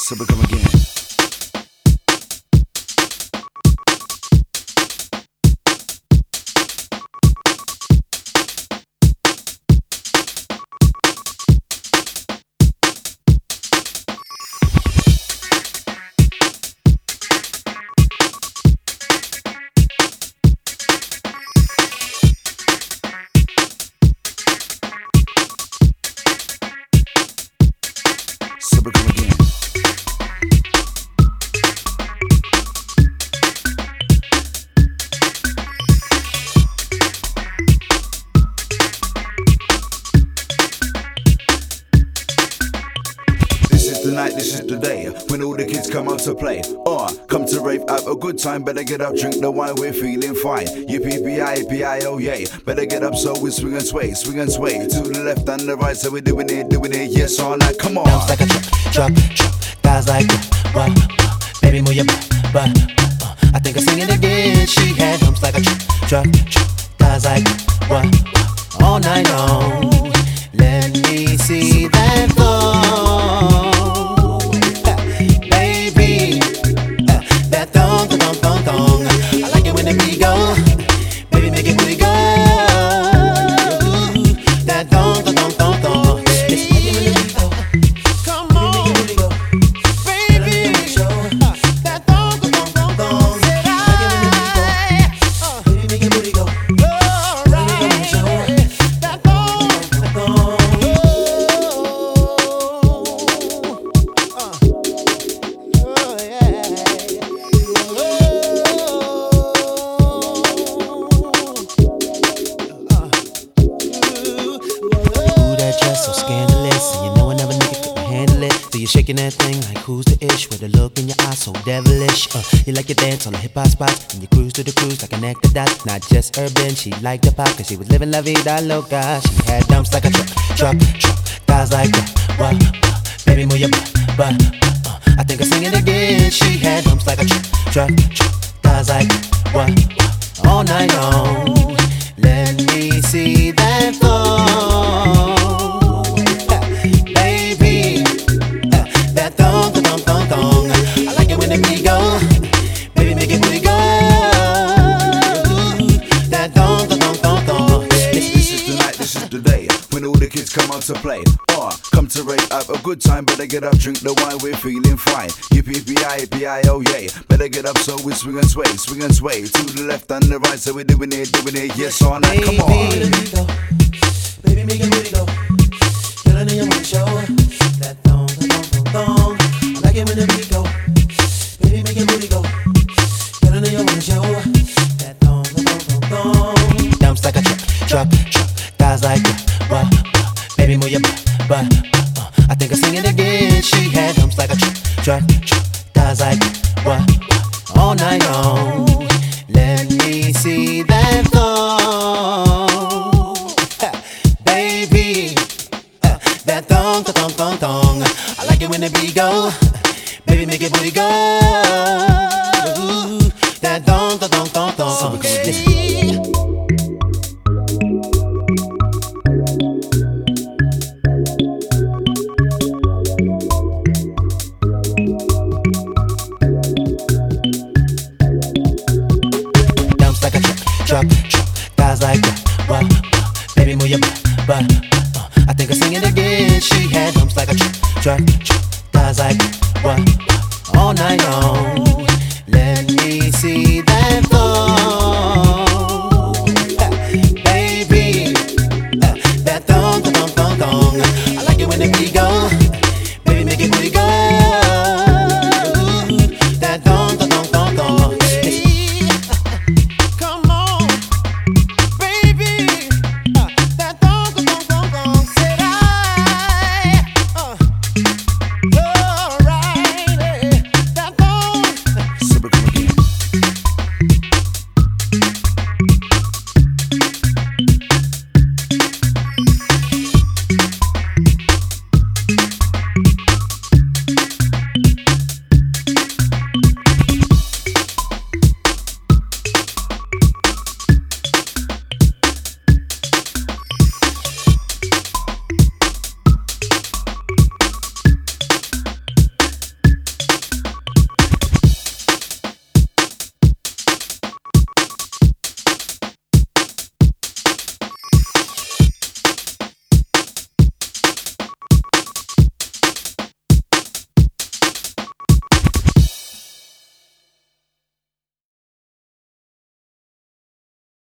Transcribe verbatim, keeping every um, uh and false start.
So we come again. So we come again. This is the night, this is the day, when all the kids come out to play. Or, come to rave, have a good time, better get up, drink the wine, we're feeling fine. Yippee-P-I-P-I-O, yay, better get up so we swing and sway, swing and sway. To the left and the right, so we're doing it, doing it, yes all night, come on. Bounce like a truck, truck, truck, guys like that, what, what, baby move your butt, butt, uh, I think I'm singing again, she had bumps like a truck, truck, truck, guys like that, what, what, all night long, let me see that flow. So scandalous, and you know another nigga couldn't handle it. So you're shaking that thing like who's the ish, with a look in your eyes so devilish. Uh, you like your dance on the hip hop spots, and you cruise to the cruise like an actor dot. Not just urban, she liked the pop, cause she was living la vida loca. She had dumps like a truck, truck, truck, guys like that, what, what, baby move your butt, butt, uh, I think I'm singing again. She had dumps like a truck, truck, truck, guys like that, what, what, all night long. Let me see that flow. Come out to play, or come to rave, have a good time, better get up, drink the wine, we're feeling fine. Yippee-P-I-P-I-O, yay, better get up so we swing and sway, swing and sway. To the left and the right, so we're doing it, doing it, yes all night, come on. Baby, make it booty go, feeling in your money show. That thong, that thong, thong, thong, I like it when the beat go. Baby, make it booty go, feeling in your money show. That thong, that thong, thong, thong. Dumps like a truck, truck, truck, guys like that, what? Baby, move your butt, butt, uh, I think I'm singing again. She had dumps like a truck, truck, truck, guys like that, what, what, all night long. Let me see that flow, baby, uh, that thong, thong, thong, thong. I like it when the beat go, baby, make it booty go. Ooh, that thong, thong, thong, thong. So listen. Truck, truck, guys like that, what, what, baby move your butt, butt, uh, I think I'm singing again. She had bumps like a truck, truck, truck, guys like that, what, what, all night long. Let me see that.